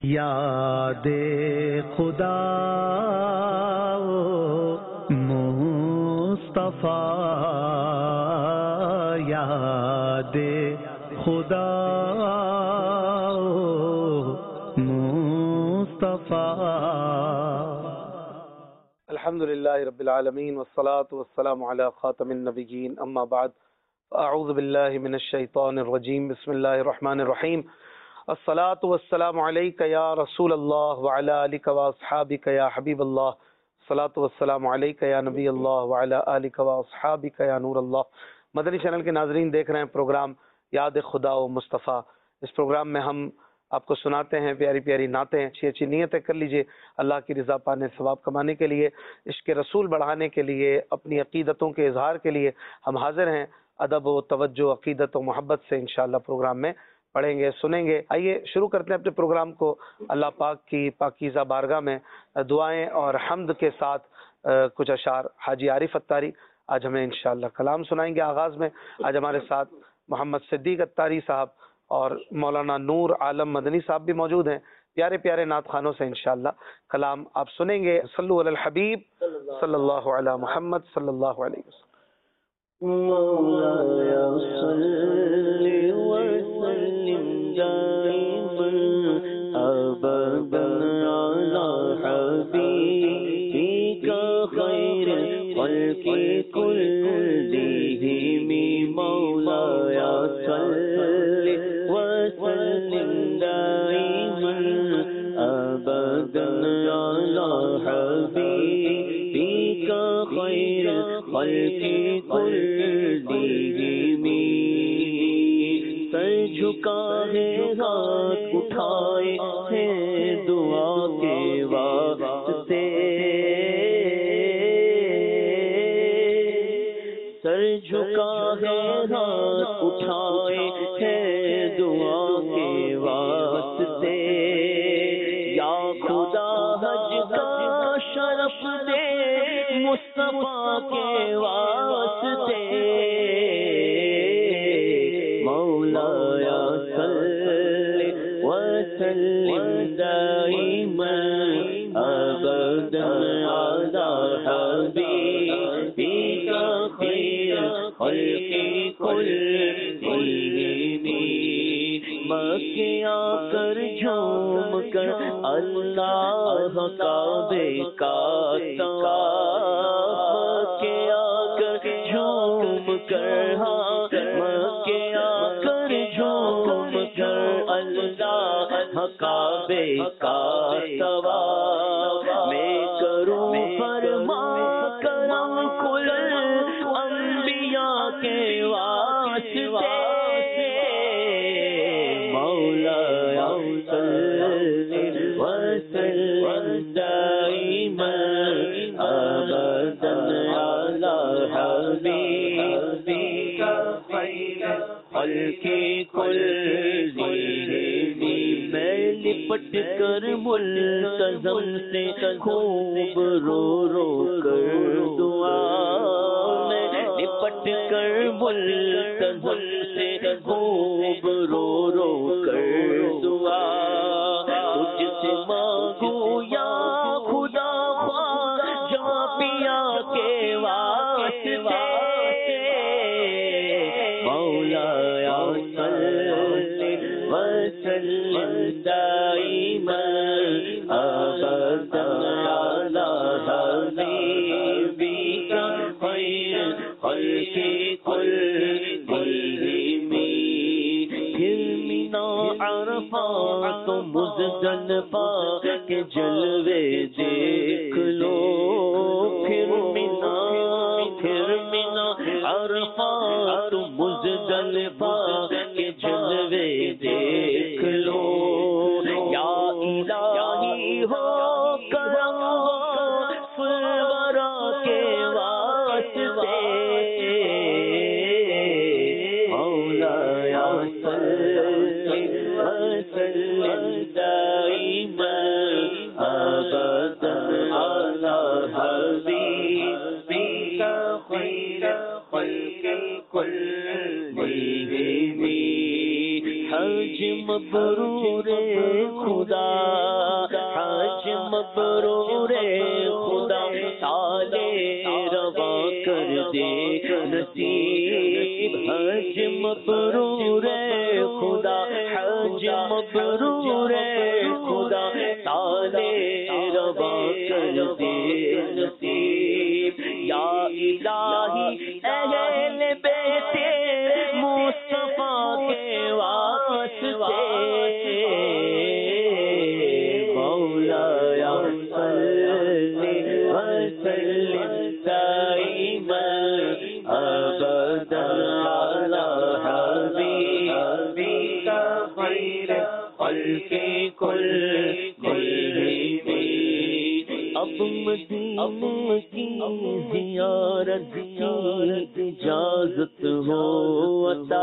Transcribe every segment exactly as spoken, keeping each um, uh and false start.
یاد خدا مصطفیٰ، یاد خدا مصطفیٰ۔ الحمد للہ رب العالمین والصلاة والسلام علی خاتم النبیین، اما بعد، اعوذ باللہ من الشیطان الرجیم، بسم اللہ الرحمن الرحیم۔ الصلاة والسلام علیک یا رسول اللہ وعلی آلک واصحابک یا حبیب اللہ، الصلاة والسلام علیک یا نبی اللہ وعلی آلک واصحابک یا نور اللہ۔ مدنی چینل کے ناظرین، دیکھ رہے ہیں پروگرام یاد خدا و مصطفیٰ۔ اس پروگرام میں ہم آپ کو سناتے ہیں پیاری پیاری نعتیں، اچھی اچھی نیتیں کر لیجئے اللہ کی رضا پانے، ثواب کمانے کے لیے، عشق رسول بڑھانے کے لیے، اپنی عقیدتوں کے اظہار کے لیے ہم حاضر ہیں۔ ادب و توجہ، عقیدت و محبت سے انشاءاللہ پروگرام میں پڑھیں گے، سنیں گے۔ آئیے شروع کرتے ہیں اپنے پروگرام کو اللہ پاک کی پاکیزہ بارگاہ میں دعائیں اور حمد کے ساتھ کچھ اشعار حاجی عارف اتاری آج ہمیں انشاءاللہ کلام سنائیں گے۔ آغاز میں آج ہمارے ساتھ محمد صدیق اتاری صاحب اور مولانا نور عالم مدنی صاحب بھی موجود ہیں۔ پیارے پیارے نعت خانوں سے انشاءاللہ کلام آپ سنیں گے۔ صلو علی الحبیب صلی اللہ علی محمد صلی اللہ علیہ وسلم۔ مولاي صل وسلم دائما ابدا على حبيبك خير الخلق كلهم، مولاي صل وسلم دائما ابدا على حبيبك خير الخلق كلهم۔ سر جھکا ہے ہاتھ اٹھائے ہیں دعا کے واسطے، سر جھکا ہے ہاتھ اٹھائے ہیں دعا کے واسطے، یا خدا حج کا شرف دے مصطفیٰ کے واسطے، مولاي صل وسلم دائما ابدا على حبيبك خير الخلق كلهم۔ مکے آ کر جھوم کر اللہ کعبے کا طواف، مکے آ کر جھوم کر، ہاں مکے آ کر جھوم کر اللہ کعبے کا طواف، میں کروں فرما کرم کل انبیاء کے واسطے، مولاي صل وسلم دائما ابدا على حبيبك خير الخلق كلهم۔ میں لپٹ کر ملتزم سے خوب رو رو کر دعا، میں لپٹ کر ملتزم سے خوب رو رو کر دعا، تجھ سے مانگو یا خدا خواجہ پیا کے واسطے، مولاي صل وسلم دائما ابدا على حبيبك خير الخلق كلهم۔ پھر مینا عرفات و مزدلفہ کے جلوے دیکھ لو، پھر مینا پھر مینا عرفات و مزدلفہ کے جلوے دیکھ لو، یا الہی ہو کرم سرورا کے واسطے، مولاي صل وسلم دائما ابدا على حبيبك خير الخلق كلهم۔ حج مبرور خدا مبرور خدا سالے روا کر دے نصیب حج مبرور خدا حج مبرور خدا سالے روا کر دے نصیب یا الہی اہل بیت مصطفیٰ کے واسطے مولایا صلی وسلم دائما ابدا علی حبیبک خیر خلق کلہم اب مدینہ کی زیارت کی اجازت ہو عطا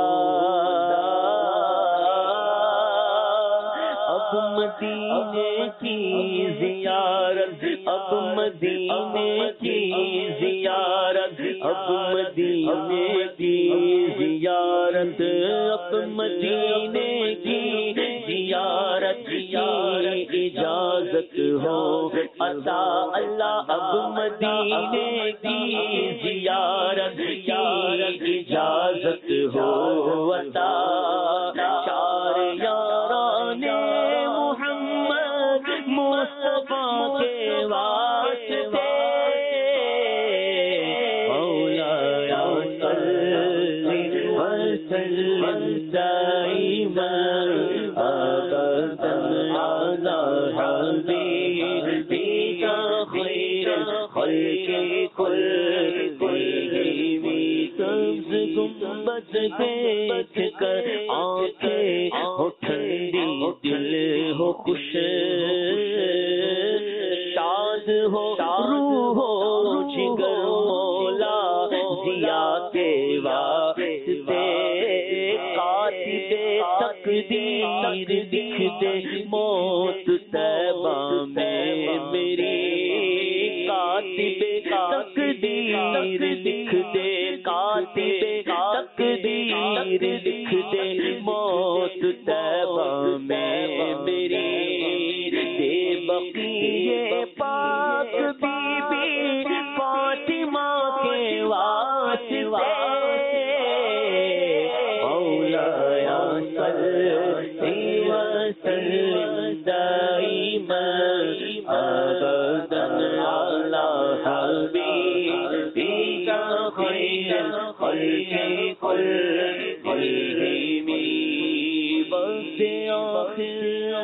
اب مدینے کی زیارت اب مدینے کی زیارت اب مدینے کی زیارت اب مدینے کی زیارت کی اجازت ہو عطا اللہ اب مدینے کی زیارت کی اجازت ہو عطا چار یاران محمد مصطفیٰ کے واسطے مولایا صلی وسلم دائما ابدا علی حبیبک خیر خلق کلہم سبز گنبد دیکھ کر آنکھیں ہو ٹھنڈی دل ہو خوش شاد ہو روح ہو جگر مولا ضیا کے واسطے کاتب تقدیر لکھ دے موت طیبہ میں میری کاتب تقدیر لکھ دے کاتب تقدیر لکھ دے موت طیبہ میں میری دے بقیہ پاک بی بی فاطمہ کے واسطے مولایا صلی وسلم دائما ابدا علی حبیبک خیر خلق کلہم وقت آخر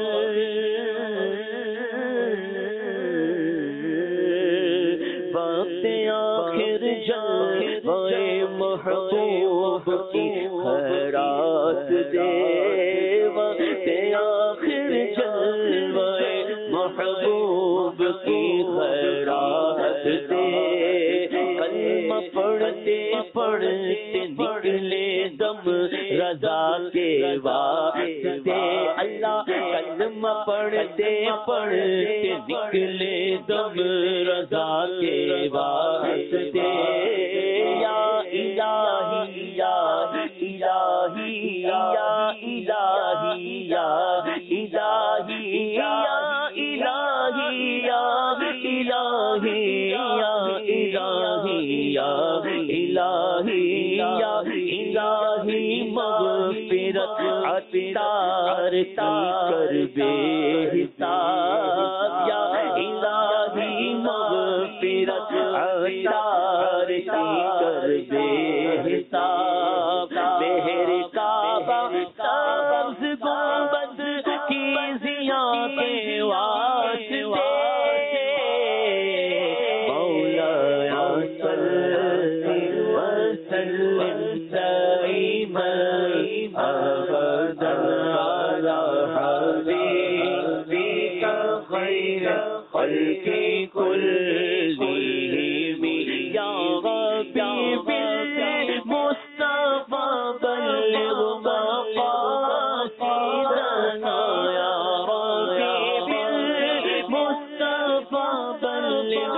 وقت آخر جلوے محبوب کی خیرات دے وقت آخر جلوے محبوب کی خیرات دے کلمہ پڑھتے پڑھتے نکلے دم رضا کے واسطے اللہ کلمہ پڑھتے پڑھتے نکلے دم رضا کے واسطے یا الہی یا الہی یا الہی یا الہی یا الہی یا الہی یا الہی یا الہی یا الہی مغفرت عطار کر بے حساب یا الہی مغفرت عطار کر بے حساب بہر کعبہ سبز گنبد کی ضیا کے واسطے مولایا صلی وسلم دائما ابدا علی حبیبک خیر خلق کلہم یا حبیب مصطفیٰ بلغ مقاصدنا یا حبیب مصطفیٰ بلغ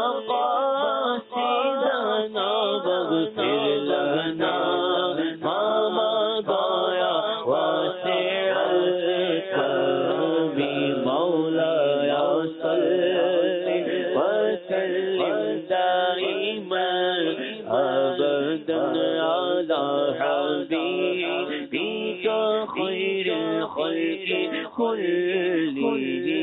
مقاصدنا واغفر لنا ما مضى واسع الكرم مولایا وصل وسلم دائما أبدا على حبيبك خير الخلق كلهم.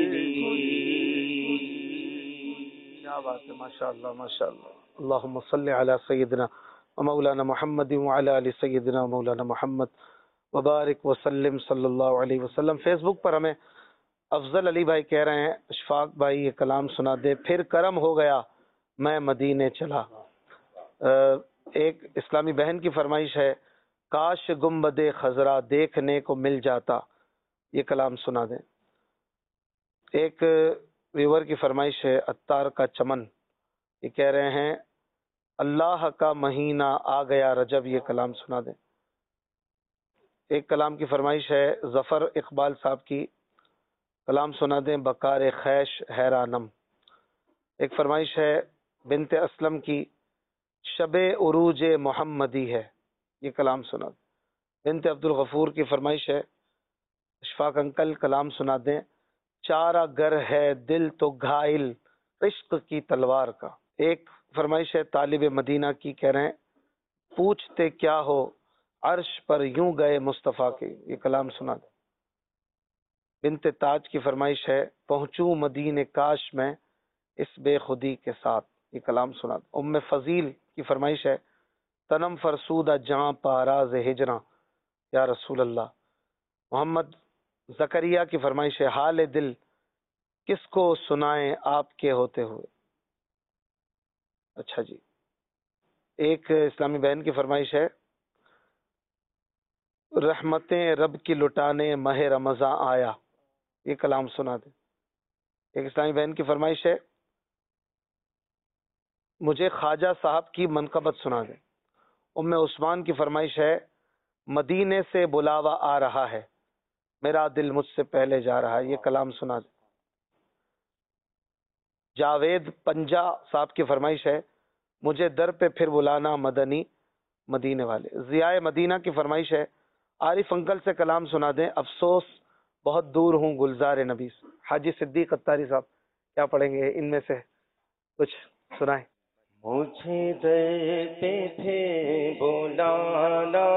کیا بات ہے، ماشاء اللہ ماشاء اللہ. اللہم صلی علی سیدنا و مولانا محمد وعلی آل سیدنا و مولانا محمد وبارک وسلم صلی اللہ علیہ وسلم. فیس بک پر ہمیں افضل علی بھائی کہہ رہے ہیں اشفاق بھائی یہ کلام سنا دے، پھر کرم ہو گیا میں مدینے چلا. ایک اسلامی بہن کی فرمائش ہے کاش گنبد خضرا دیکھنے کو مل جاتا، یہ کلام سنا دیں. ایک ویور کی فرمائش ہے عطار کا چمن، یہ کہہ رہے ہیں اللہ کا مہینہ آ گیا رجب، یہ کلام سنا دیں. ایک کلام کی فرمائش ہے ظفر اقبال صاحب کی، کلام سنا دیں بکار خیش حیرانم. ایک فرمائش ہے بنت اسلم کی شب عروج محمدی ہے، یہ کلام سنا دیں. بنت عبد الغفور کی فرمائش ہے اشفاق انکل کلام سنا دیں چارہ گر ہے دل تو گھائل عشق کی تلوار کا. ایک فرمائش ہے طالب مدینہ کی، کہہ رہے ہیں پوچھتے کیا ہو عرش پر یوں گئے مصطفیٰ کے، یہ کلام سنا دیں. بنت تاج کی فرمائش ہے پہنچوں مدینے کاش میں اس بے خودی کے ساتھ، یہ کلام سنا دیں. ام فضیل کی فرمائش ہے تنم فرسودہ جہاں پاراز ہجراں یا رسول اللہ. محمد زکریا کی فرمائش ہے حال دل کس کو سنائیں آپ کے ہوتے ہوئے. اچھا جی. ایک اسلامی بہن کی فرمائش ہے رحمتیں رب کی لٹانے ماہ رمضان آیا، یہ کلام سنا دیں. ایک اسلامی بہن کی فرمائش ہے مجھے خواجہ صاحب کی منقبت سنا دیں. ام عثمان کی فرمائش ہے مدینے سے بلاوا آ رہا ہے میرا دل مجھ سے پہلے جا رہا ہے، یہ کلام سنا دیں. جاوید پنجا صاحب کی فرمائش ہے مجھے در پہ پھر بلانا مدنی مدینے والے. ضیاء مدینہ کی فرمائش ہے عارف انکل سے کلام سنا دیں افسوس بہت دور ہوں گلزار نبی سے. حاجی صدیق اتاری صاحب کیا پڑھیں گے ان میں سے کچھ سنائیں. مجھے در پہ پھر بلانا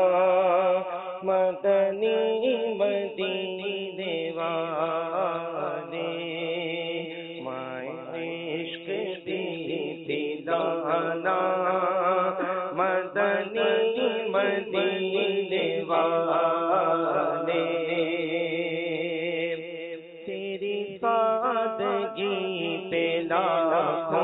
مدنی مدینے والے مائے عشق دی دلانا مدنی مدینے والے تیری سادگی پہ لاکھوں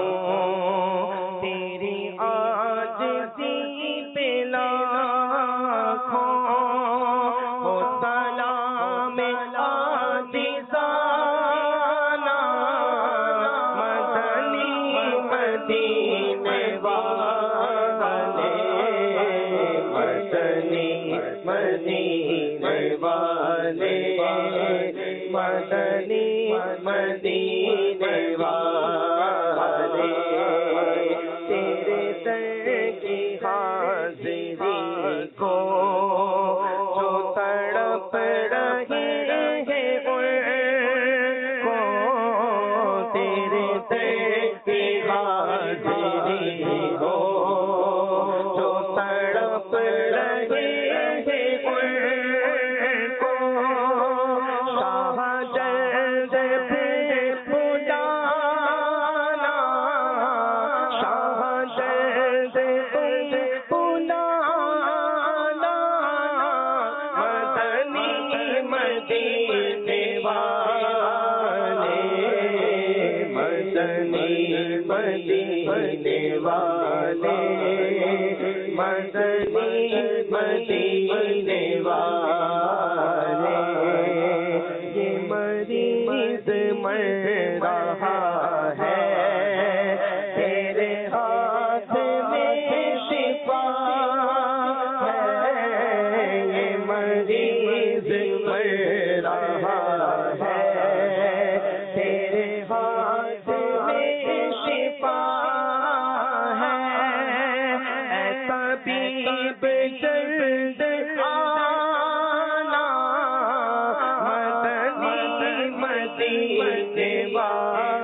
مدینے والے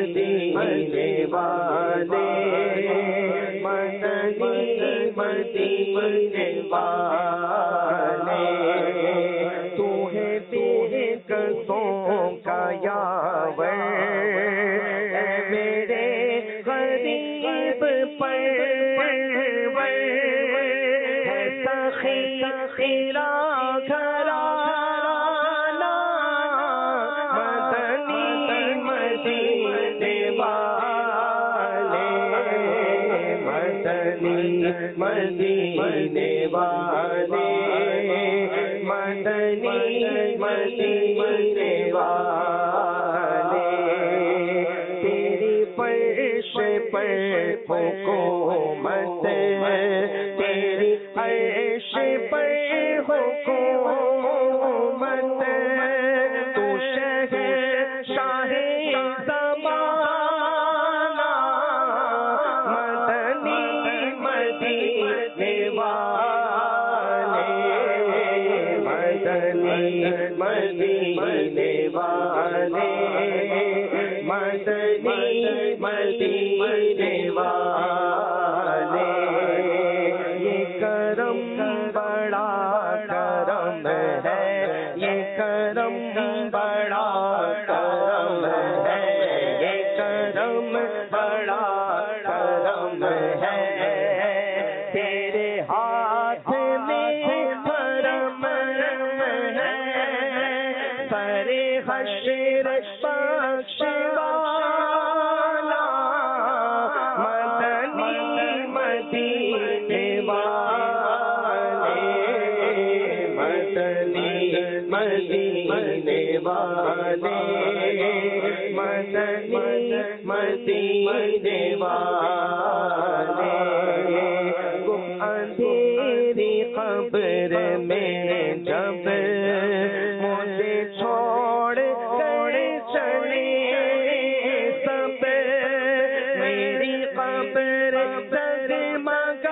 مدینے والے مدنی مدینے والے تو ہے بے کسوں کا یاور اے میرے غریب پرور ہے سخی خیرا گھرانا مدنی مدینے والے مدنی مدینے والے مدنی مدینے والے تیری فرش پر حکومت تیری عرش پر حکومت تو شہر شاہ زمانہ مدنی مدینے والے مدنی مدینے والے مدنی مدینے والے یہ کرم بڑا کرم ہے یہ کرم بڑا کرم ہے یہ کرم بڑا کرم ہے تیرے ہاتھ میں حرم ہے سر حشر بخش والا مدنی مدینے والے مدنی مدینے والے مدنی مدینے والے گم اندھیری قبر میں جب مجھے چھوڑ کر چلے سب میری قبر جگمگانا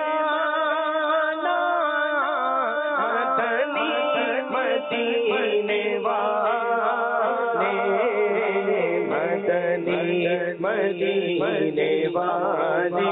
مدنی مدینے والے مدنی مدینے والے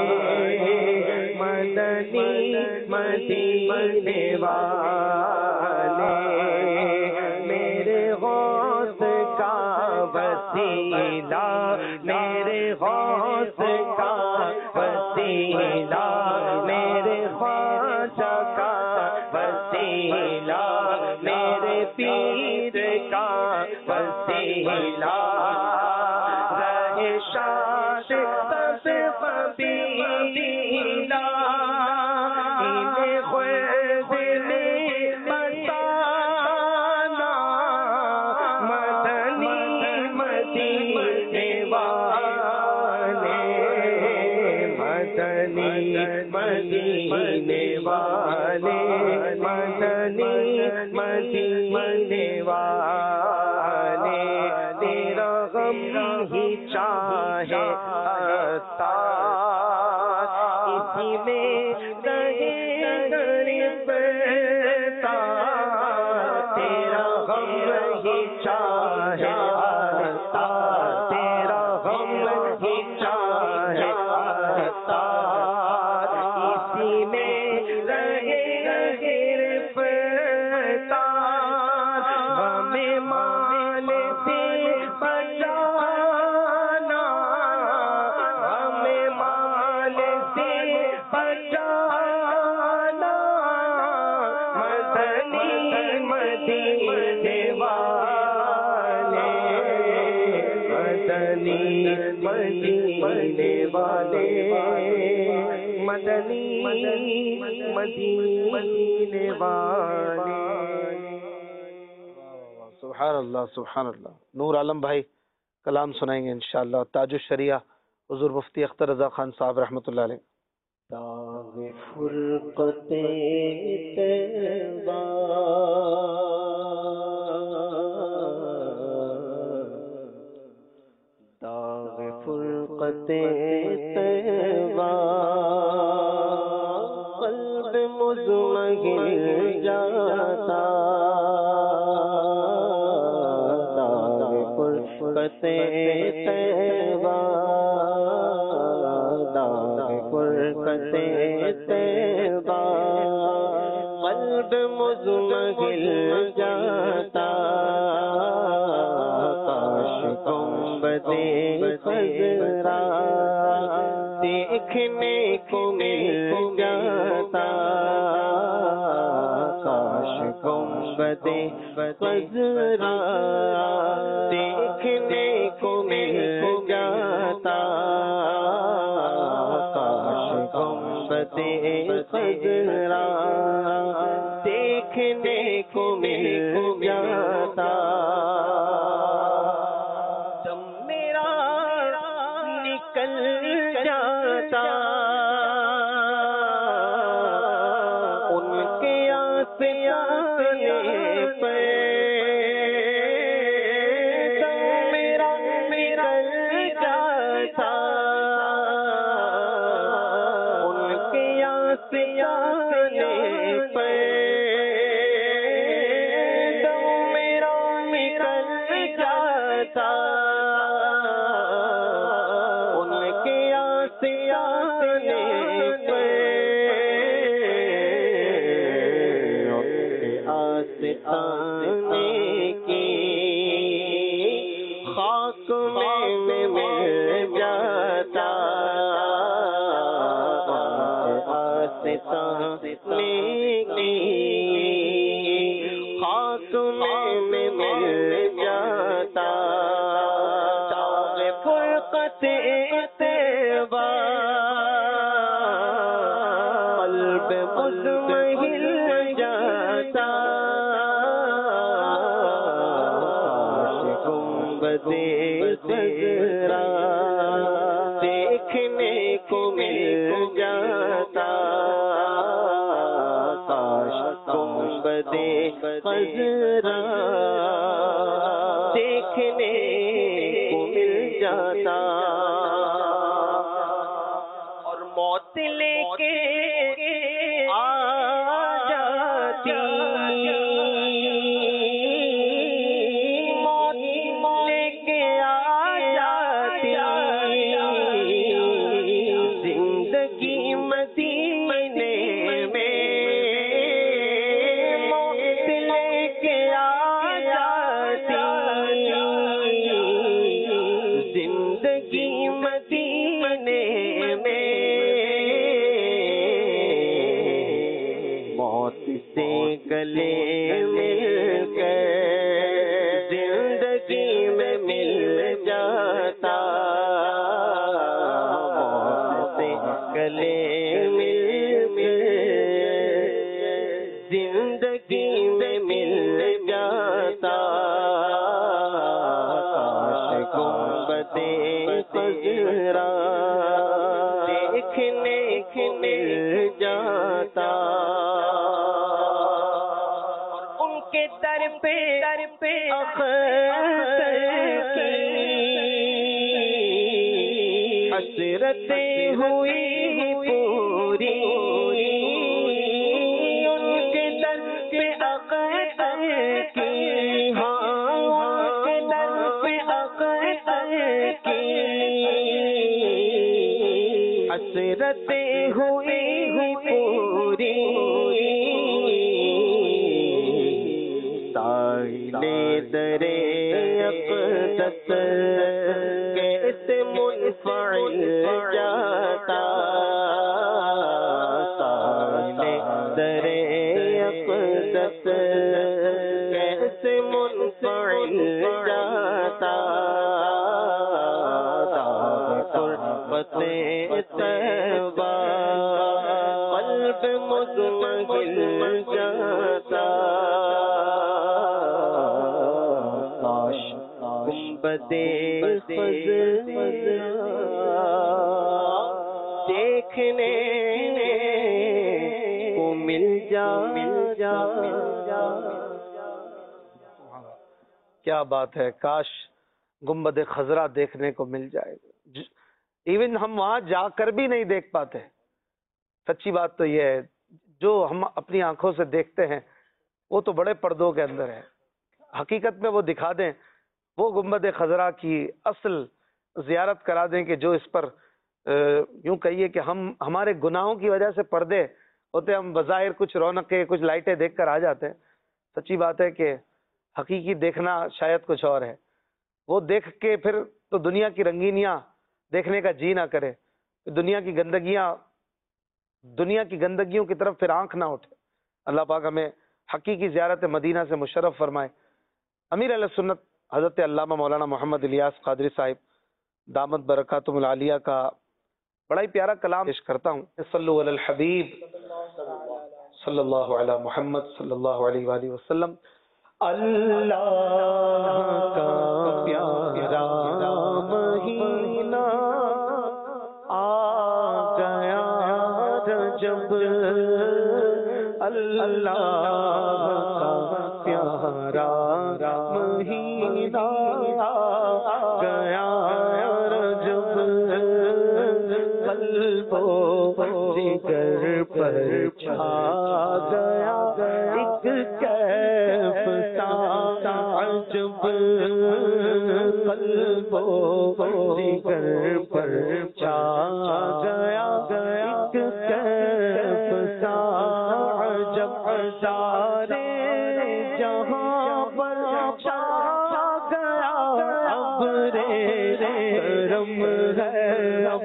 مدنی مدینے والے میرے غوث کا وسیلہ میرے غوث کا وسیلہ میرے خواجہ کا وسیلہ میرے پیر کا وسیلہ رہے شاد سب قبیلہ انہیں خود میں بتانا مدنی مدینے والے مدنی مدینے والے مدنی مدینے والے تیرا غم ہی چاہے اسی میں رہے گرفتا تیرا غم ہی چاہے تیرا غم ہی چاہے اسی میں رہے گرفتا ہمیں مال سے بچانا ہمیں مال سے بچانا مدنی مدینے والے مدنی مدینے والے مدنی مدینے والے سبحان اللہ سبحان اللہ. نور عالم بھائی کلام سنائیں گے انشاءاللہ. تاج الشریعہ حضور مفتی اختر رضا خان صاحب رحمۃ اللہ علیہ. داغ فرقت طیبہ داغ فرقت طیبہ قلب مزمحل جاتا داغ فرقت فرقت طیبہ داغ فرقت طیبہ قلب مزمحل جاتا کاش گنبد خضرا دیکھنے کو مل جاتا کاش گنبد خضرا دیکھنے کو مل جاتا کاش گنبد خضرا دیکھنے کو مل جاتا جب میرا نکل جاتا ان کے آسیانے پہ جب میرا نکل جاتا ان کے آسیانے پہ جب میرا نکل جاتا ان کے آسیانے پہ ان کے آستانے کی خاک میں مل جاتا آستانے کی خاک میں مل جاتا داغ فرقت طیبہ قلب مزمحل جاتا کاش گنبد خضرا دیکھنے کو مل جاتا کاش گنبد خضرا دیکھنے کو مل جاتا اور موت لے کے آ جاتی موت لے کے آ جاتی زندگی مدینے میں موت لے کے آ جاتی زندگی مدینے میں موت سے گلے مل کر زندگی میں مل جاتا موت سے گلے مل کر زندگی میں مل جاتا کاش گنبد خضرا دیکھنے کو مل جاتا ان کے در پہ در پہ اختر کی حسرتیں ہوئی پوری ان کے در پہ اختر کی ہاں ان کے در پہ اختر کی حسرتیں ہوئی پوری ساحل درے اقدس کیسے منفعل جاتا ساحل درے اقدس کیسے منفعل جاتا داغ فرقت طیبہ قلب مزمحل جاتا کاش گنبد خضرا دیکھنے کو مل جا مل جا کیا بات ہے، کاش گنبد خضرا دیکھنے کو مل جائے. ایون ہم وہاں جا کر بھی نہیں دیکھ پاتے. سچی بات تو یہ ہے، جو ہم اپنی آنکھوں سے دیکھتے ہیں وہ تو بڑے پردوں کے اندر ہے. حقیقت میں وہ دکھا دیں وہ گنبد خضرا کی اصل زیارت کرا دیں کہ جو اس پر یوں کہیے کہ ہم ہمارے گناہوں کی وجہ سے پردے ہوتے، ہم بظاہر کچھ رونقیں کچھ لائٹیں دیکھ کر آ جاتے ہیں، سچی بات ہے کہ حقیقی دیکھنا شاید کچھ اور ہے۔ وہ دیکھ کے پھر تو دنیا کی رنگینیاں دیکھنے کا جی نہ کرے، دنیا کی گندگیاں دنیا کی گندگیوں کی طرف پھر آنکھ نہ اٹھے۔ اللہ پاک ہمیں حقیقی زیارت مدینہ سے مشرف فرمائے۔ امیر اہل سنت حضرت علامہ مولانا محمد الیاس قادری صاحب دامت برکاتہم العالیہ کا بڑا ہی پیارا کلام پیش کرتا ہوں۔ صلو علی الحبیب صلی اللہ علی محمد صلی اللہ علیہ وآلہ وسلم۔ اللہ کا پیارا مہینہ آ گیا رجب، اللہ کا پیارا مہینہ آ گیا رجب، قلب و جگر پر چھا گیا ایک کیف سا عجب، قلب و جگر پر چھا گیا ایک کیف سا عجب، سارے جہاں پر چھا گیا اب رے کرم ہے اب،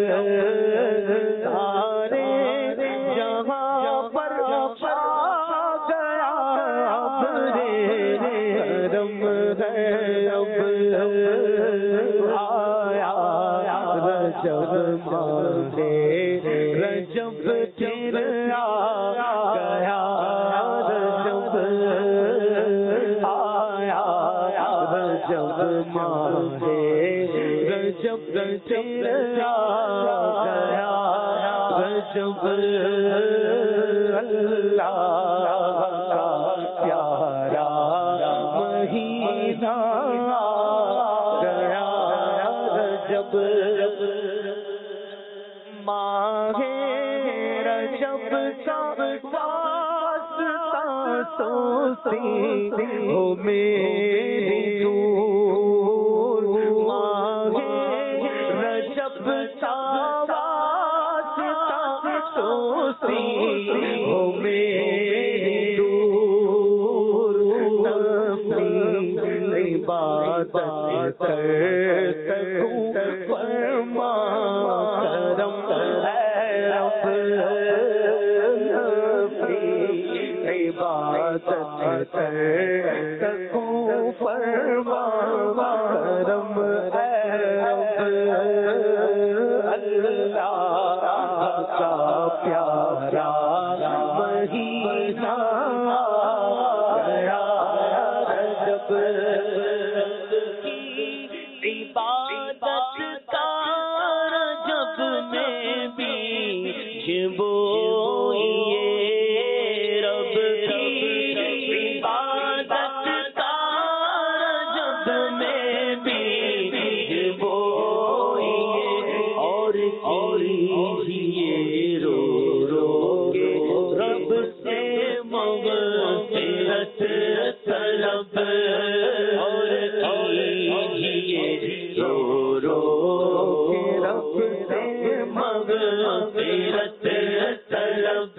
سارے جہاں پر چھا گیا اب رے کرم ہے اب، آیا رجب ماہ رجب پھر آ گیا رجب، آیا رجب ماہ رجب پھر آ گیا رجب، اللہ کا پیارا مہینہ آ گیا رجب، ماہ رجب کا واسطہ سوسی ہو میری دور، ماہ رجب کا واسطہ سوسی ہو میری دور، نفلی عبادت کر سکوں فرما کرم ہے رب، نفلی عبادت کر سکوں فرما کرم ہے رب، اللہ کا پیارا مہینہ آ گیا رجب، عبادت کا رجب میں بھی جبوئیے رب کی، عبادت کا رجب میں بھی جبوئیے، اور کیجیے رو رو کے رب سے مغفرت طلب، اور کیجیے رو رو کے رب سے مغفرت طلب،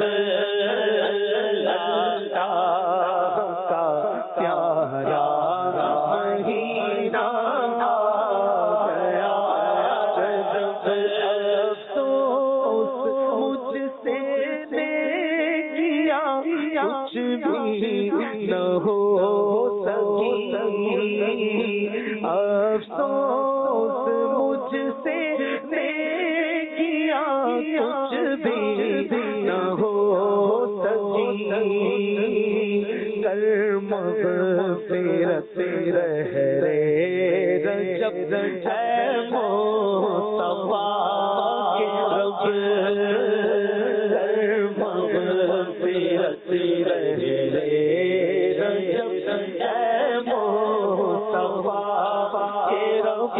اللہ کا پیارا مہینہ آ گیا رجب، افسوس مجھ سے نیکیاں کچھ بھی نہ ہو سکی، افسوس مجھ سے نیکیاں کچھ بھی نہ ہو سکی، کر مغفرت رہے رجب ہے مصطفیٰ کے رب، کر مغفرت رہے رجب ہے مصطفیٰ کے رب،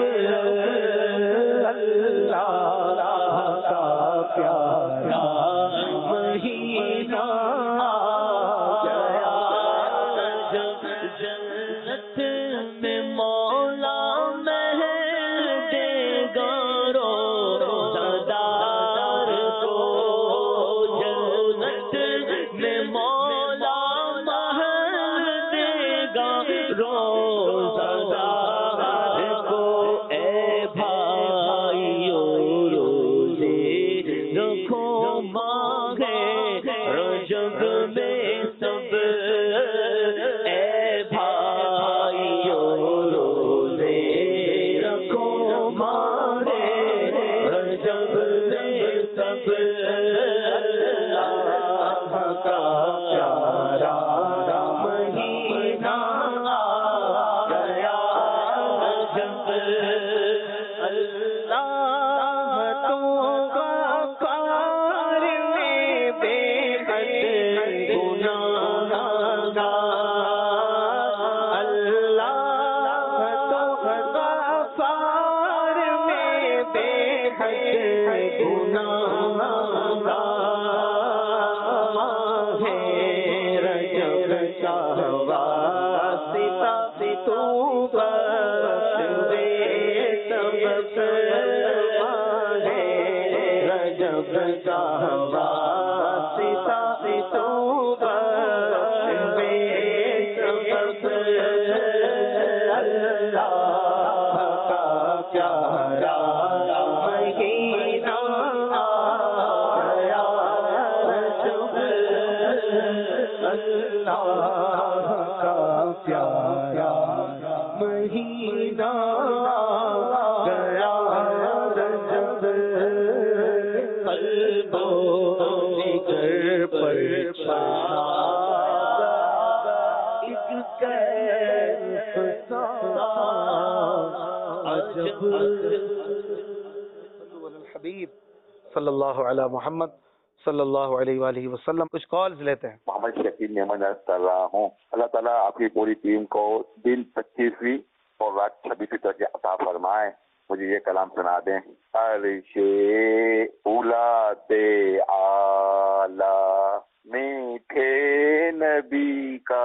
اللہ کا پیارا مہینہ آ گیا رجب، جنت میں مولا روزہ دار کو اے بھائیو روزے رکھو ماہ رجب میں سب اے بھائیو روزے رکھو ماہ رجب میں سب اللہ کا پیارا مہینہ گیا جب اللہ تو غفار میں بے حد گناہ گار اللہ تو غفار میں بے حد گناہ گار ہے رجب کا واسطہ تو بخش دے سبق ہے رجب کا واسطہ تو بخش دے سبق اللہ کا پیارا مہینہ آیا رجب اللہ کا پیارا مہینہ گیا رجب قلب و جگر پر چھایا ایک کیف سا عجب حبیب صلی اللہ علی محمد صلی اللہ علیہ وآلہ وسلم. کچھ کالز لیتے ہیں. محمد شکیل نعمت عرض کر رہا ہوں. اللہ تعالیٰ آپ کی پوری ٹیم کو دن پچیسویں اور رات چھبیسویں تک عطا فرمائے. مجھے یہ کلام سنا دیں. عرش اولاد اعلیٰ میٹھے نبی کا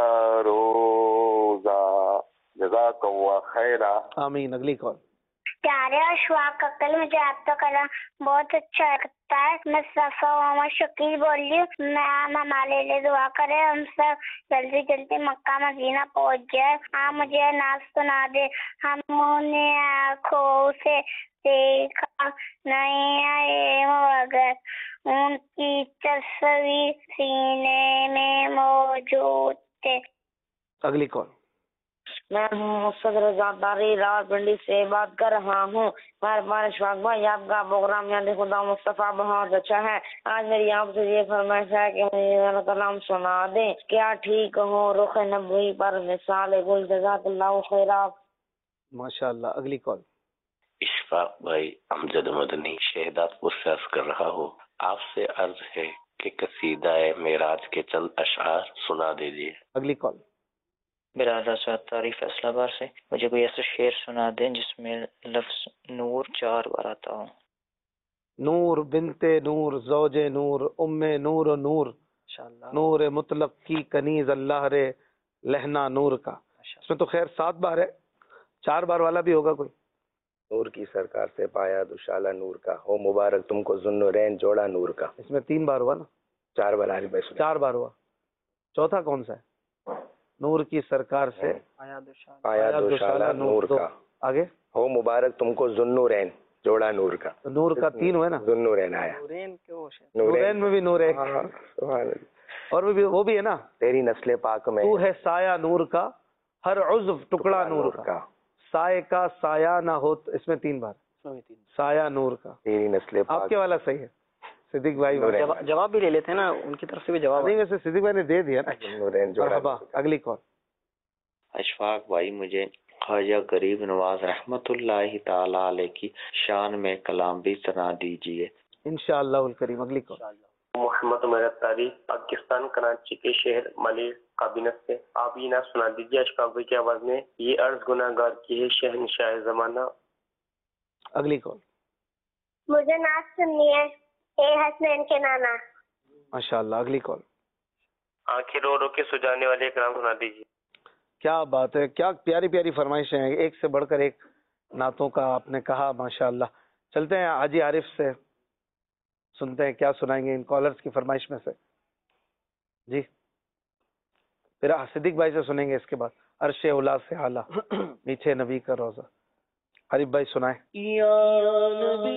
روزہ. جزاک اللہ خیرہ. آمین. اگلی کال. پیارے اشواق عقل، مجھے آپ کا کلام بہت اچھا لگتا ہے. میں صفا محمد شکیل بول رہی ہوں. میں آپ ہمارے لیے دعا کرے ہم سب جلدی جلدی مکہ مدینہ پہنچ جائے. آپ مجھے ناز سنا دے. ہم نے آنکھوں سے دیکھا نہیں آئے مگر ان کی تصویر سینے میں موجود تھے. اگلی کال. میں محمد رضا داری راول پنڈی سے بات کر رہا ہوں. مہربان اشفاق بھائی، آپ کا پروگرام یعنی خدا مصطفیٰ بہت اچھا ہے. آج میری آپ سے یہ فرمائش ہے کہ مجھے کلام سنا دیں. کیا ٹھیک ہو رخ نبوی پر مثال گل. جزاک اللہ خیرہ. ماشاء اللہ. اگلی کال. اشفاق بھائی، امجد مدنی شہداد پور سے عرض کر رہا ہوں. آپ سے عرض ہے کہ قصیدہ معراج کے چند اشعار سنا دیجیے. اگلی کال. برادر سعد طاری فیصلہ آباد سے. مجھے کوئی ایسا شعر سنا دیں جس میں لفظ نور چار بار آتا ہو. نور بنت نور زوج نور ام نور و نور انشاءاللہ. نور مطلق کی کنیز اللہ رے لہنا نور کا. اس میں تو خیر سات بار ہے. چار بار والا بھی ہوگا کوئی. نور کی سرکار سے پایا دشالہ نور کا. ہو مبارک تم کو ذوالنورین جوڑا نور کا. اس میں تین بار ہوا نا. چار بار آری بھائی. چار بار ہوا. چوتھا کون سا ہے؟ نور کی سرکار سے پایا دشالہ نور کا. آگے ہو مبارک تم کو ذوالنورین جوڑا نور کا. نور کا تین ہوئے نا. ذوالنورین آیا. نورین میں بھی نور ہے. اور وہ بھی وہ بھی ہے نا. تیری نسل پاک میں تو ہے سایہ نور کا ہر عضو ٹکڑا نور کا. سائے کا سایہ نہ ہو. اس میں تین بار سایہ نور کا. تیری نسل پاک. آپ کے والا صحیح ہے. صدیق بھائی جواب بھی لے لیتے ہیں نا، ان کی طرف سے بھی جواب. نہیں ویسے صدیق بھائی نے دے دیا نا. مرحبا. اگلی کال. اشفاق بھائی، مجھے خواجہ غریب نواز رحمت اللہ تعالی علیہ کی شان میں کلام بھی سنا دیجیے. انشاءاللہ الکریم. اگلی کال. محمد عمر تاری پاکستان کراچی کے شہر ملی کابینت سے. آپ یہ نہ سنا دیجیے اشفاق بھائی کی آواز میں. یہ عرض گناہ گار کی ہے شہنشاہ زمانہ. اگلی کال. مجھے ناز سننی ہے اے حسنین کے نانا. ماشاءاللہ. اگلی کال. آنکھیں رو رو کے سجانے والے کلام سنا دیجیے. کیا بات ہے. کیا پیاری پیاری فرمائشیں ہیں. ایک سے بڑھ کر ایک نعتوں کا آپ نے کہا. ماشاءاللہ. چلتے ہیں حاجی عارف سے سنتے ہیں کیا سنائیں گے ان کالرز کی فرمائش میں سے. جی پھر صدیق بھائی سے سنیں گے اس کے بعد. عرش اولا سے اعلیٰ، میٹھے نبی کا روزہ. عارف بھائی سنائیں. یا نبی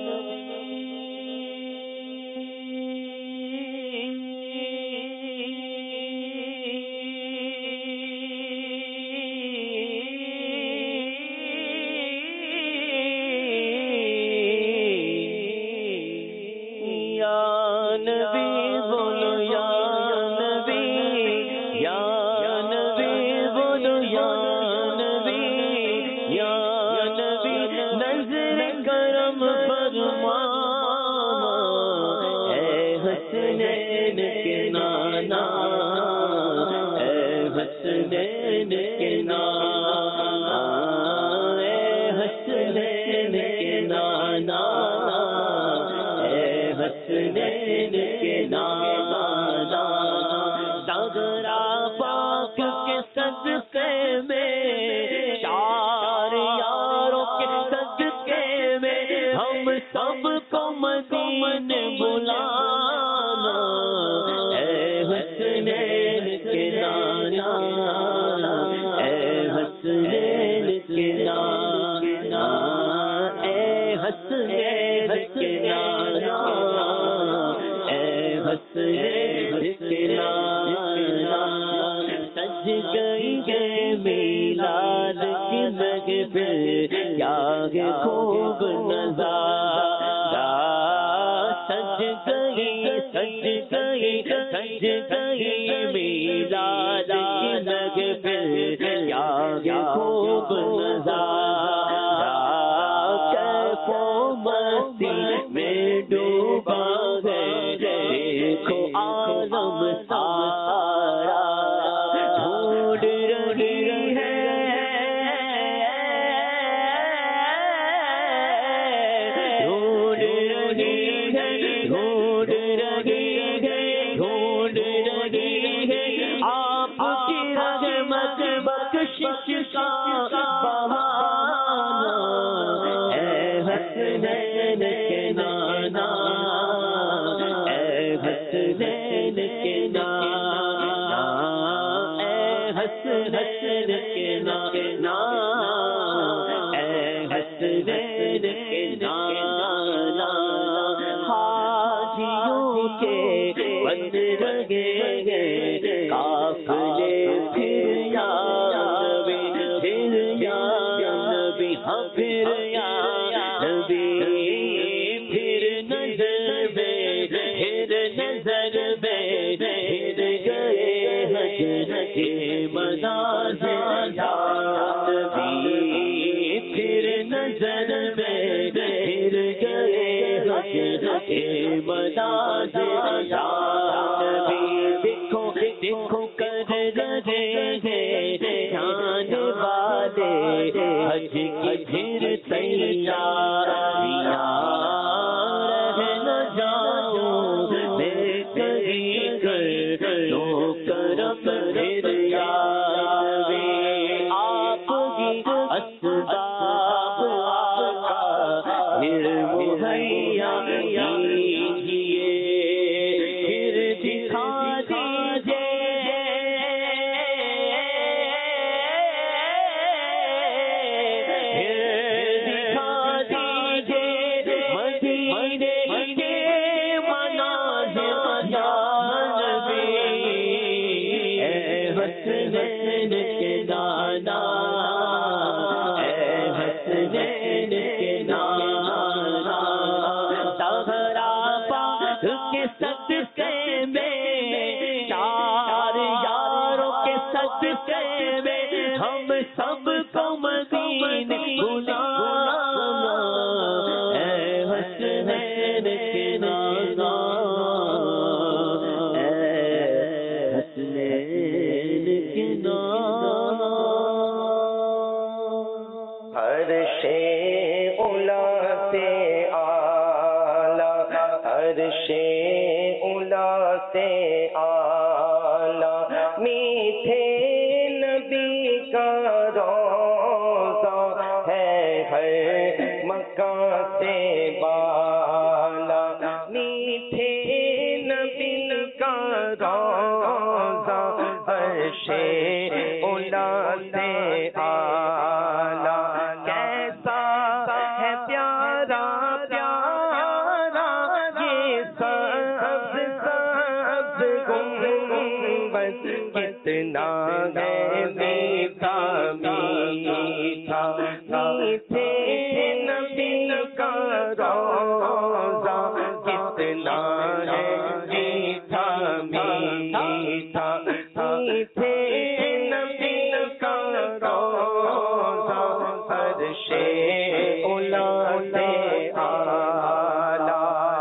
اولا سے آلہ کیسا ہے پیارا پیارا یہ سبز سبز گنبد کتنا ہے میٹھا میٹھا میٹھے نبی کا روضہ کتنا ہے میٹھا میٹھا میٹھے نبی کا روضہ عرش اولا سے اعلیٰ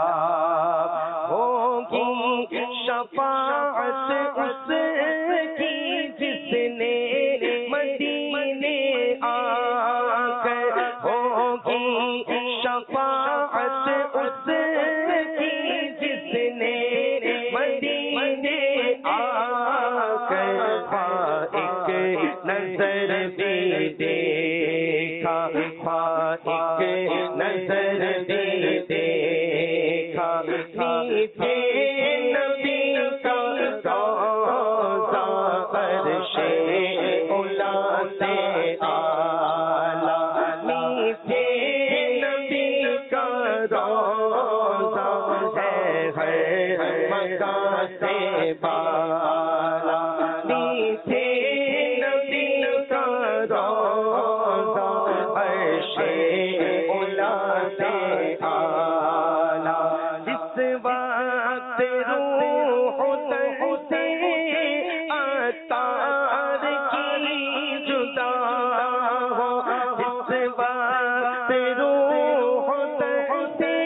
ہوگی شفاعت اس کی جس نے مدینے آ کر ہوگی شفاعت اس کی جس نے مدینے آ کر خواہ نظر بھی دیکھا خواہ نظر بھی دیکھا میٹھے نبی کا روضہ عرش اولا سے اعلیٰ میٹھے نبی کا روضہ ہے ہر مکان سے بالا میٹھے نبی کا روضہ عرش اولا سے اعلیٰ جس وقت روح تن سے عطار کی جدا ہو جس وقت روح تن سے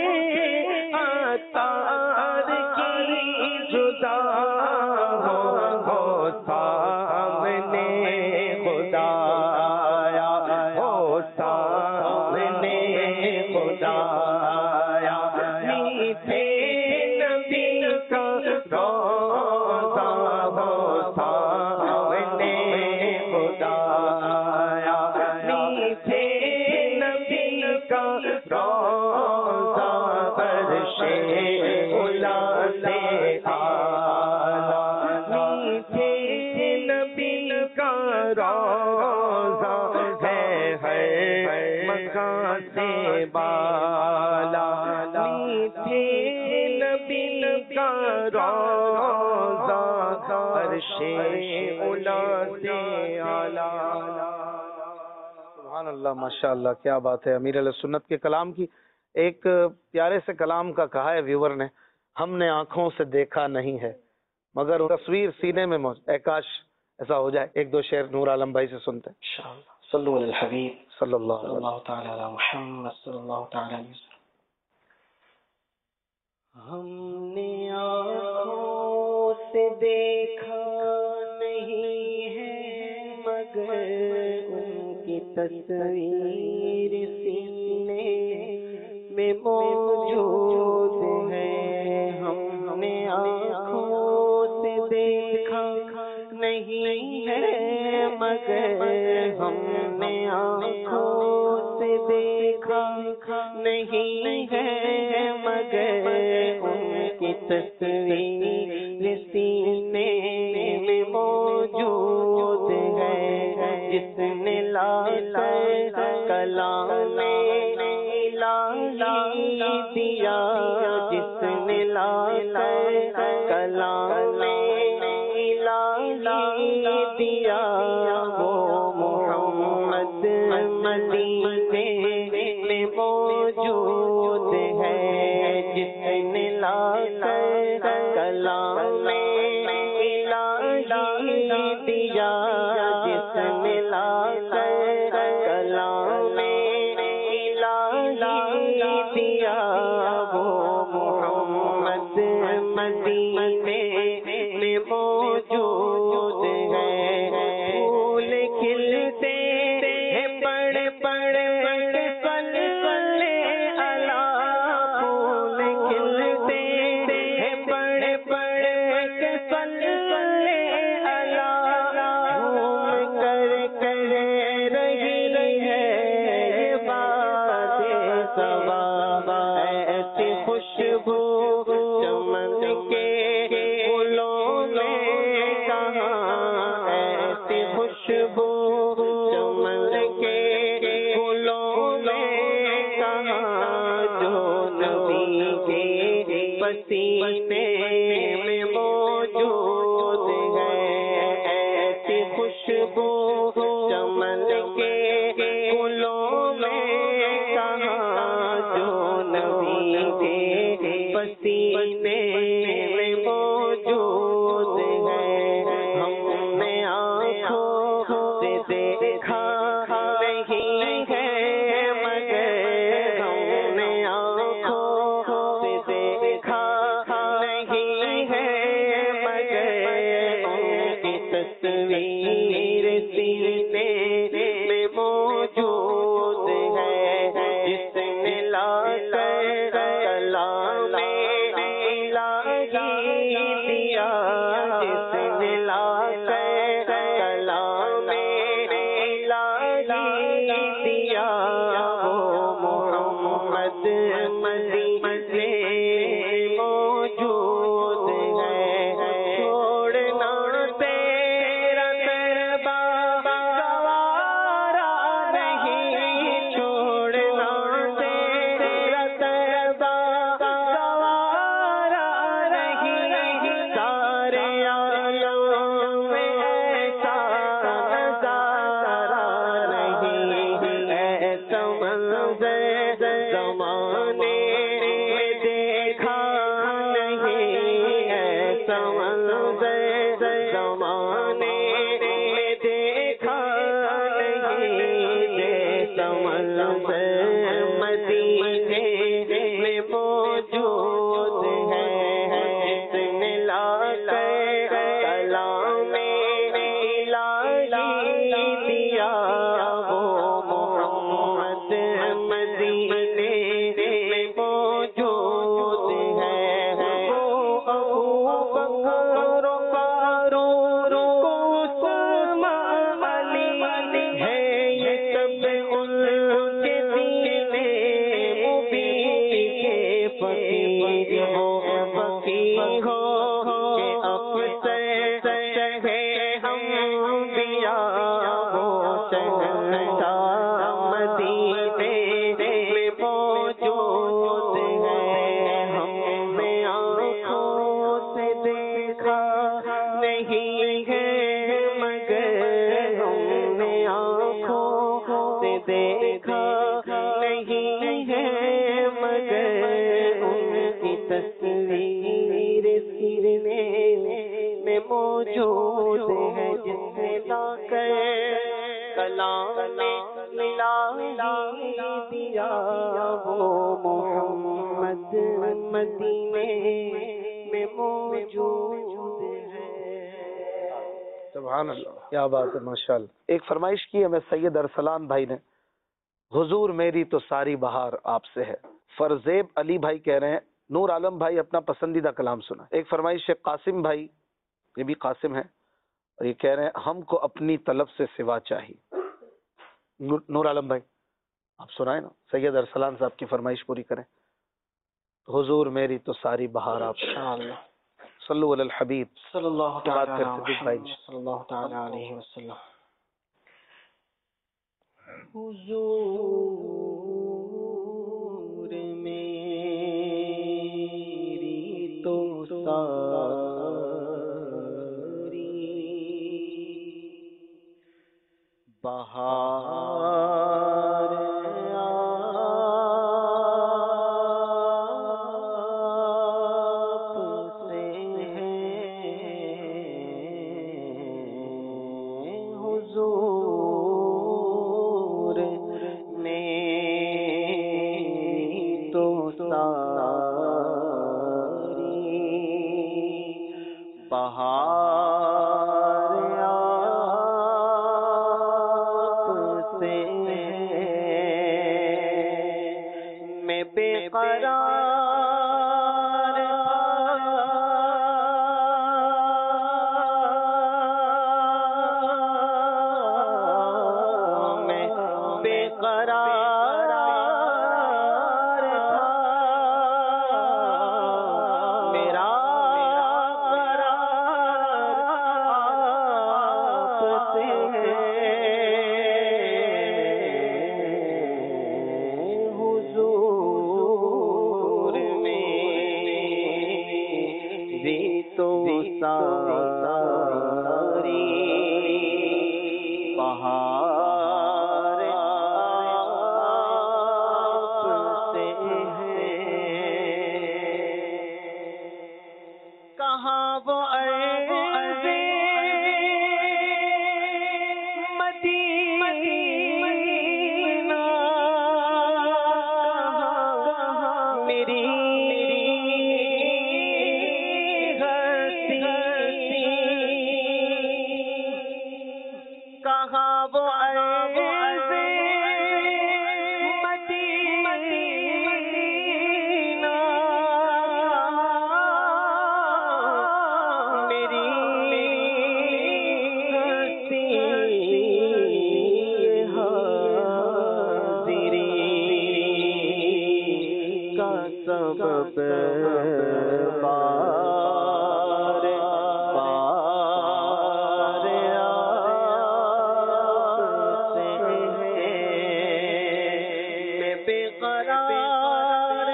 عطار کی جدا ہو ہو سامنے خدا آیا ہو سامنے خدا آیا میٹھے نبی کا روضہ ہو سامنے خدا آیا میٹھے نبی کا روضہ عرش اولا سے اعلیٰ میٹھے نبی کا روضہ ہے ہر مکان سے بالا میٹھے نبی کا روضہ عرش اولا سے اعلیٰ سبحان اللہ ماشاء اللہ کیا بات ہے امیر علیہ سنت کے کلام کی ایک پیارے سے کلام کا کہا ہے ویور نے ہم نے آنکھوں سے دیکھا نہیں ہے مگر تصویر سینے میں موجود اے کاش ایسا ہو جائے ایک دو شعر نور عالم بھائی سے سنتے ہیں انشاءاللہ صلو علی الحبیب صلی اللہ صلی علیہ وسلم اللہ تعالی علی محمد صلی اللہ تعالی علیہ وسلم ہم نے آنکھوں سے دیکھا نہیں ہے مگر ان کی تصویر سینے میں موجود ہے ہم نے آنکھوں سے دیکھا نہیں ہے مگر ہم نے آنکھوں سے دیکھا نہیں ہے مگر ان کی تصویر سینے میں موجود ہے جس نے لا کر کلام الہی دیا جس نے لا کر کلام الہی دیا وہ محمد مدینے میں موجود ہے جس نے لا کر کلام الہی دیا جس نے لا کر کلام الہی دیا وہ محمد مدینے میں موجود ہے پھول کھلتے ہیں بڑے بڑے پل پل الا پھول کھلتے ہیں بڑے بڑے پل پل الا گھوم کر کر رہی ہے بات ثواب ایسی خوشبو چمن کے پھولوں میں کہاں ایسی خوشبو پسینے میں موجود ہے، ایسی خوشبو چمن کے گلوں میں کہاں جو نبی کے پسینے میں موجود ہے، ہم نے آنکھوں سے دیکھا نہیں ہے مگر ہم نے آنکھوں سے دیکھا نہیں ہے مگر ان کی تصویر سینے میں موجود ہے، جس نے لا کر کلام الہی دیا، جس نے لا کر کلام الہی دیا، وہ محمد مدینے موجود ہے، چھوڑنا تیرا دربار گوارا نہیں، چھوڑنا تیرا دربار گوارا نہیں، سارے عالم میں ایسا نظارہ نہیں، ایسا منظر زمانے میں دیکھا نہیں، ایسا منظر زمانے میں دیکھا نہیں، جیسا منظر مدینے میں موجود ہے، جس نے لا کر کلام الہی دیا، وہ محمد مدینے میں موجود ہے، وہ ابو بکر و فاروق و عثمان علی ہے، یہ سب ان کے سینے مبین کے فقیر ہو، فقیر ہو کہ افسر شہ انبیاء وہ شہنشاہ مدینے میں موجود ہے، ہم نے آنکھوں سے دیکھا نہیں ہے مگر ہم نے آنکھوں سے دیکھا نہیں ہے مگر ان کی تصویر سینے میں موجود ہے، جس نے لا کر کلام الہی دیا، وہ محمد مدینے میں موجود ہے۔ سبحان اللہ، کیا بات ہے، ماشاء اللہ۔ ایک فرمائش کی ہمیں سید ارسلان بھائی نے، حضور میری تو ساری بہار آپ سے ہے۔ فرزیب علی بھائی کہہ رہے ہیں نور عالم بھائی اپنا پسندیدہ کلام سنا۔ ایک فرمائش ہے قاسم بھائی، یہ بھی قاسم ہے، اور یہ کہہ رہے ہیں ہم کو اپنی طلب سے سوا چاہیے۔ نور نور عالم بھائی آپ سنائیں نا، سید ارسلان صاحب کی فرمائش پوری کریں۔ حضور میری تو ساری بہار آپ سے ہے۔ صلو علی الحبیب صلی اللہ کی بات تعالی کرتے تھے بھائی۔ صلی اللہ تعالی علیہ وسلم۔ حضور میری تو ساری بہار آپ سے ہے، حضور میری تو ساری بہار آپ سے ہے، میں بے قرار میں بے قرار تھا، میرا قرار آپ سے ہے، حضور میری بہار آپ سے ہے، کہاں وہ عرض مدینہ، میری کہاں وہ عرض مدینہ، میری ہستی حاضری کا سبب بار بار آپ سے ہے، میں بے قرار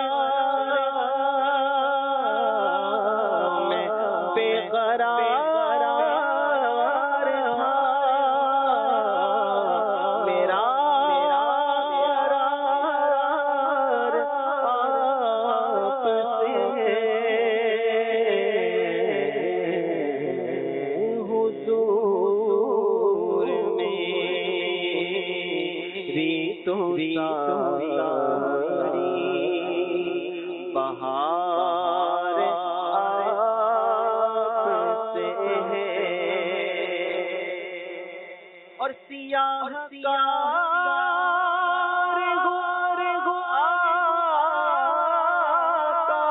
میں بے قرار تھا، میرا قرار آپ سے ہے، حضور میری تو ساری بہار آپ سے ہے، اور سیاہ کار گور آقا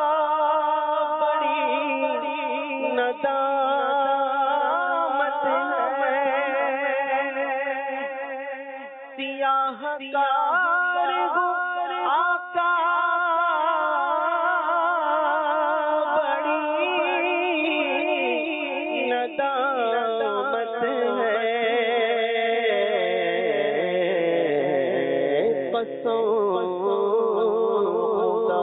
بڑی ندامت ہے، سیاہ کار گور آقا بڑی ندامت ہے، قسم خدا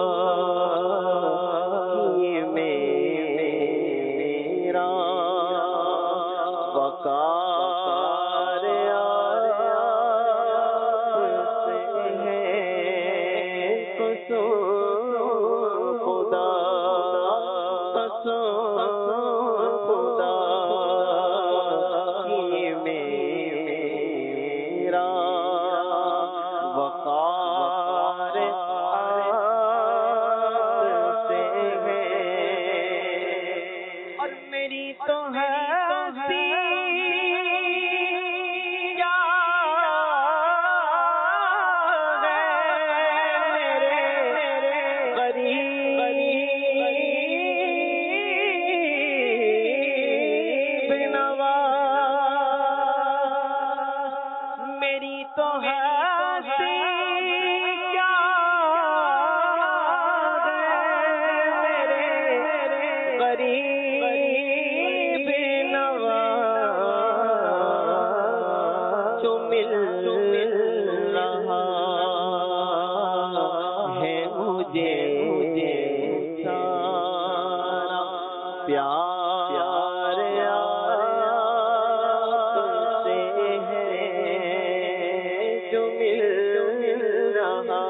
یہ میرا وقار آپ سے ہے، قسم خدا قسم خدا یہ میرا وقار آپ سے ہے، اور میری تو ہستی کیا ہے، میرے غریب نواز، میری تو ہستی کیا ہے، میرے غریب نواز، جو مل رہا ہے مجھے سارا پیار آپ سے ہے، جو مل رہا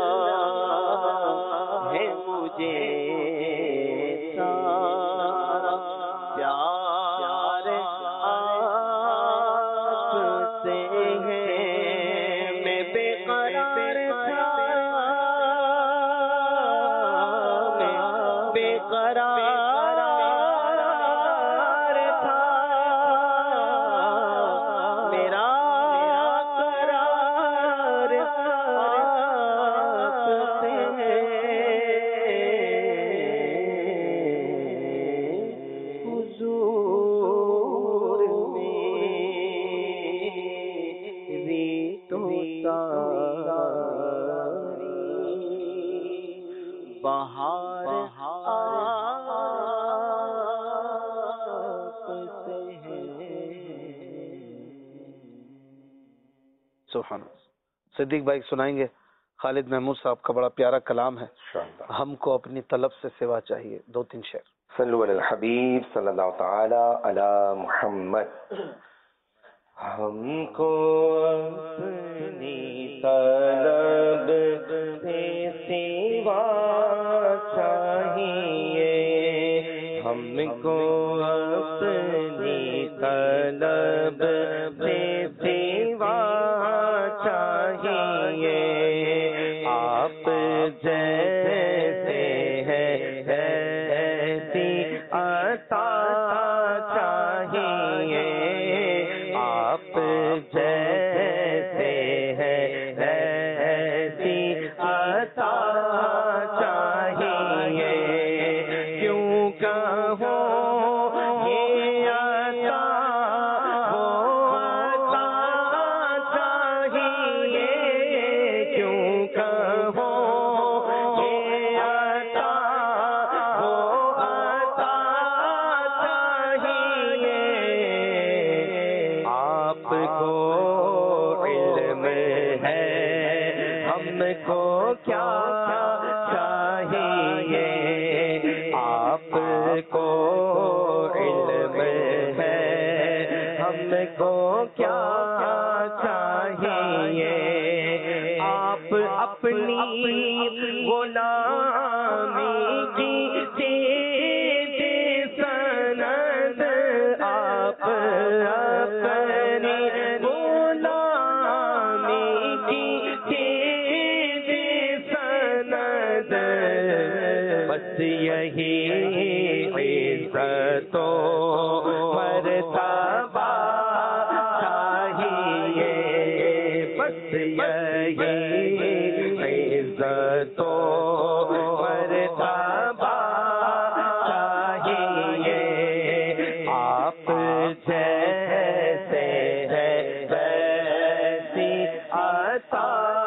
ہے مجھے سارا پیار آپ سے ہے، میں بے قرار تھا، میں بے قرار تھا، میرا قرار آپ سے ہے، حضور میری تو ساری بہار آپ سے ہے۔ سبحان اللہ۔ صدیق بھائی سنائیں گے؟ خالد محمود صاحب کا بڑا پیارا کلام ہے، ہم کو اپنی طلب سے سوا چاہیے، دو تین شعر۔ صلو علی الحبیب صلی اللہ تعالی علی محمد۔ ہم کو اپنی طلب سے سوا چاہیے، ہم کو اپنی طلب سے سوا چاہیے، آپ جیسے ہیں ایسی عطا چاہیے، آپ جیسے ہیں ایسی عطا چاہیے، کیوں کہو یہ عطا وہ عطا چاہیے، کیوں کہو یہ عطا وہ عطا چاہیے، آپ کو علم ہے ہم کو کیا چاہیے، آپ کو علم ہے ہم کو کیا چاہیے، آپ اپنی غلامی کی دیتے سند، آپ اپنی غلامی کی دیتے سند، بس یہی عزت و مرتبہ چاہیے، بس یہی عزت و مرتبہ چاہیے، آپ جیسے ہیں ویسی عطا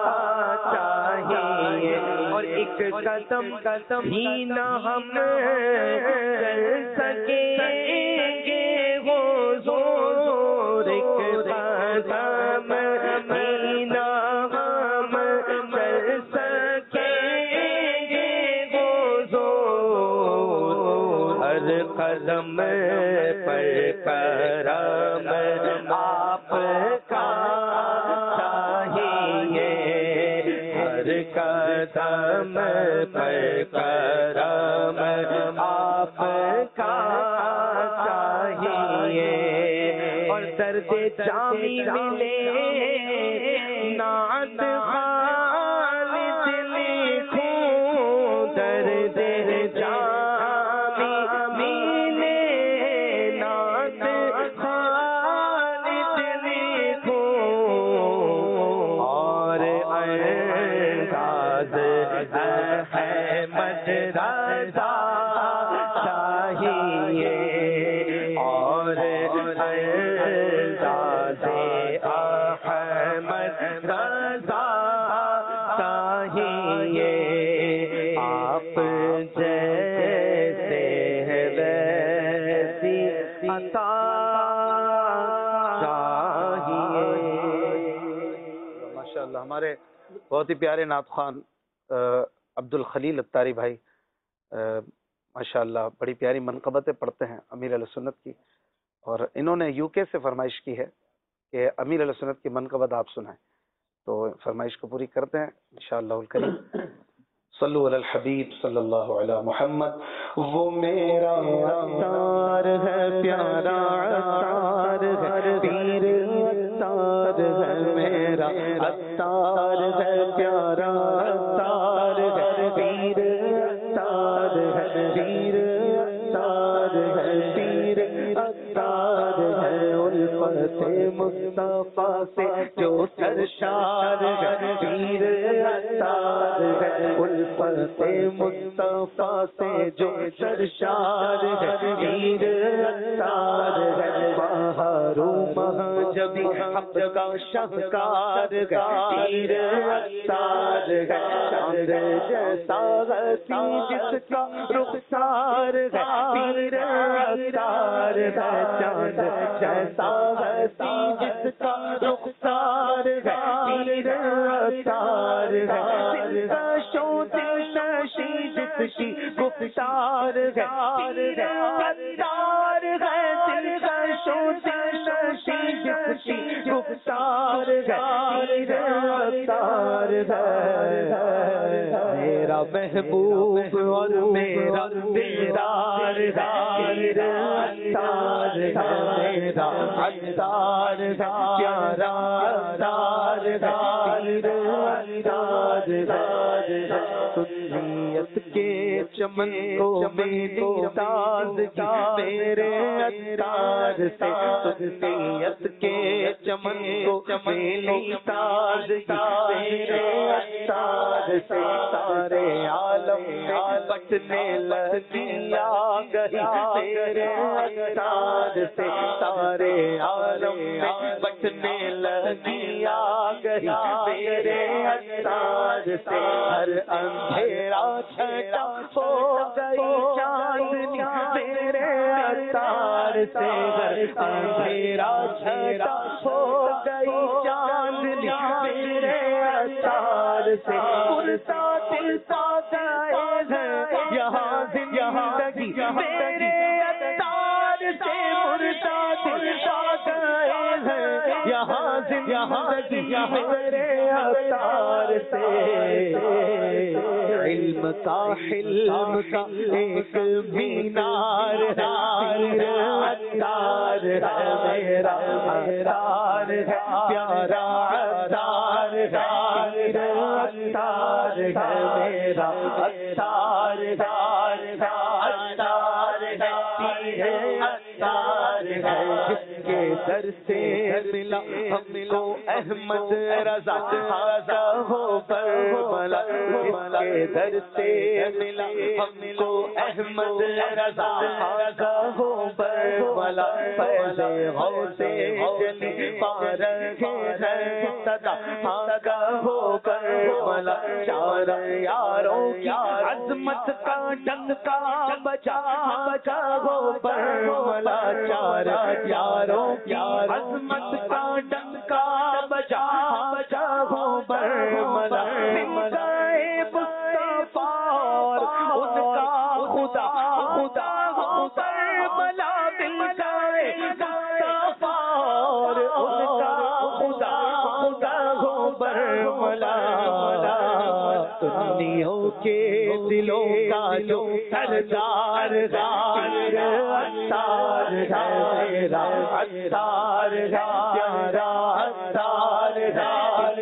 چاہیے، اور ایک قدم قدم ہی نہ ہم چل سکیں گے حضور، ایک قدم ہی نہ ہم چل سکیں گے حضور، ہر قدم پر کرم آپ کا چاہیے، ہر قدم پر کرم آپ کا چاہیے، اور درد جامی ملے نعت خالد لکھوں، درد جامی ملے نعت خالد لکھوں، اور انداز احمد رضا چاہیے، اور انداز احمد رضا چاہیے، آپ جیسے ہیں ویسی عطا چاہیے۔ ماشاء اللہ، ہمارے بہت ہی پیارے نعت خوان عبد الخلیل اتاری بھائی ماشاء اللہ بڑی پیاری منقبتیں پڑھتے ہیں امیر علیہ سنت کی، اور انہوں نے یو کے سے فرمائش کی ہے کہ امیر علیہ سنت کی منقبت آپ سنائیں، تو فرمائش کو پوری کرتے ہیں انشاءاللہ الکریم۔ صلو علی الحبیب صلی اللہ علی محمد۔ وہ میرا عطار ہے پیارا عطار ہے پیر عطار ہے میرا عطار ہے پیارا عطار ہے پیر عطار ہے پیر عطار ہے پیر عطار ہے الفت مصطفیٰ سے جو سرشار ہے پیر عطار ہے الفت مصطفیٰ سے جو سرشار ہے پیر عطار ہے بہار مہجبی حق کا شہکار ہے پیر عطار ہے چاند جیسا غسی جس کا رخسار ہے پیر عطار ہے چاند جیسا غسی جس کا رخسار ہے پیر عطار ہے دل کا شو دل نشی جس کی گفتار ہے پیر عطار ہے دل کا گفتار گفتار میرا محبوب اور میرا دیدار عطار میرا عطار پیارا عطار سنیت کے چمن کو میری تازگی میرے عطار سے سنیت کے چمن کو میری تازگی میرے عطار سے سارے عالم میں بٹنے لگی آ گئی میرے عطار سے سارے عالم میں بٹنے لگی آ گئی میرے عطار سے ہر اندھیرا چھٹا ہو گئی چاندنی میرے عطار سے ہر اندھیرا چھٹا ہو گئی چاندنی میرے عطار سے پرتا دل ساتا ہے یہاں زندگی میرے عطار سے مرتا دل ساتا ہے یہاں زندگی میرے عطار سے علم کا حلم کا ایک مینار عطار میرا عطار پیارا عطار عطار میرا عطار عطار عطار جس کے در سے ملا ہم کو احمد رضا ہو پر ملا جس کے در سے ملا ہم کو احمد رضا ہو پر ملا پہلے غوث جلی پارغ ہے صدا ہو پر ملا چار یاروں کی عظمت کا ڈنکا بجا بجا ہو پر ملا چار یاروں کی عظمت کا ڈنکا بجا بجا ہو پر ملا مصطفیٰ ان کا خدا خدا ہو پر ملا مل جائے مصطفیٰ ان کا خدا خدا ہو پر ملا سنیوں کے دلوں کا جو سردار عطار میرا عطار پیارا عطار عطار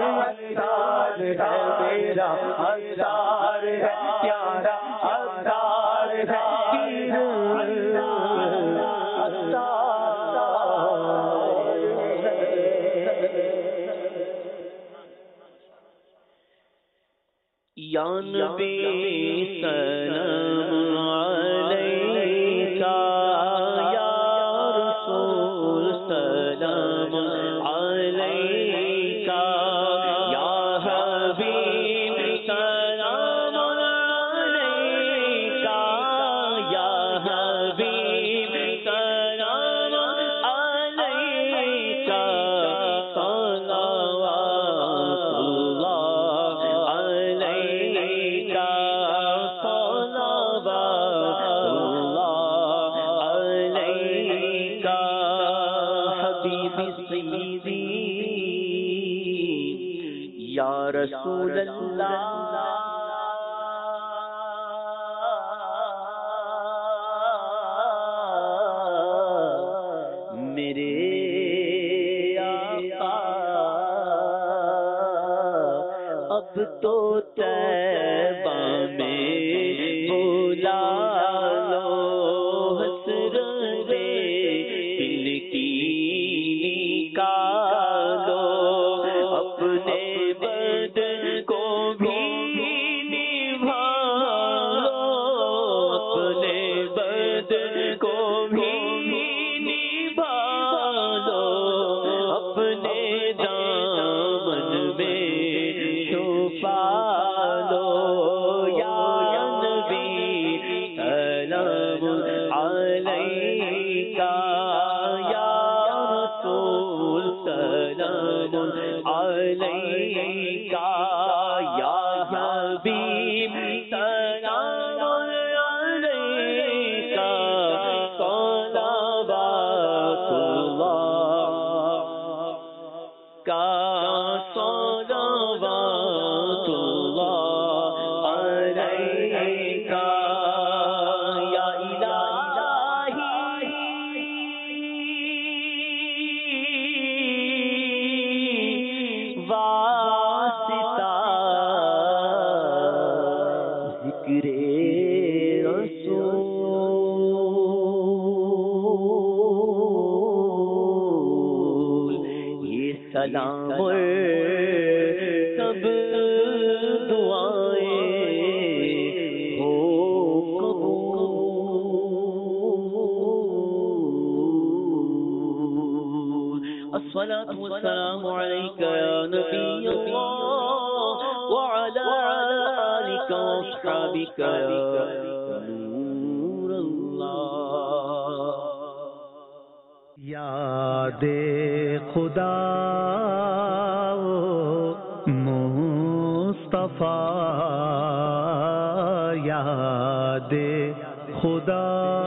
میرا عطار پیارا عطار یا نبی سلام علیکہ یا رسول سلام علیکہ یا حبیب سلام علیکہ یا حبیب سلام علیکہ صلوات اللہ علیکہ صلوات اللہ علیکہ حبیبی سیدی یا رسول اللہ میرے آقا اب تو طیبہ میں بلا لو حسرت دل کی نکالو اپنے بدن کو بھی نبھالو اپنے بدن کو بھی نبھالو اپنے دامن میں چھپا لو یا نبی سلام علیکہ یا رسول سلام علیکہ یا حبیب سلام علیکہ صلوات الصلاة والسلام عليك يا نبي الله وعلى آلك وأصحابك يا نور الله. یاد خدا مصطفیٰ یاد خدا